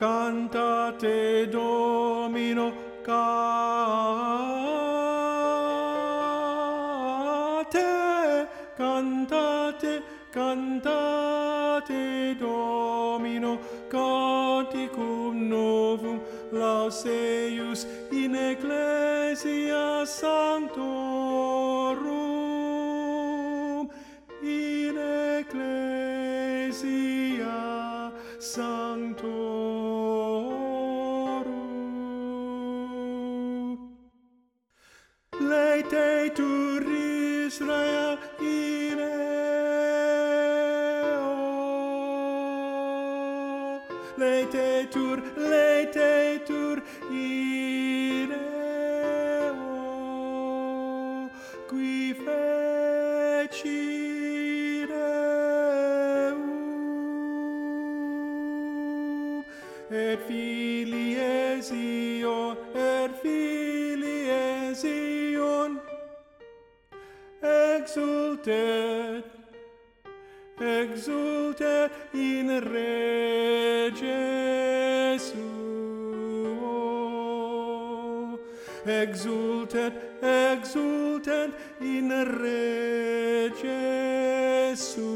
Cantate Domino, cantate, cantate Domino, canticum novum laus in ecclesia sanctorum, in ecclesia sanctorum. Laetetur Israel in eo. Laetetur in eo. Qui feci Deum. Et filii Sion, exultet in Rege suo, exultet in Rege suo.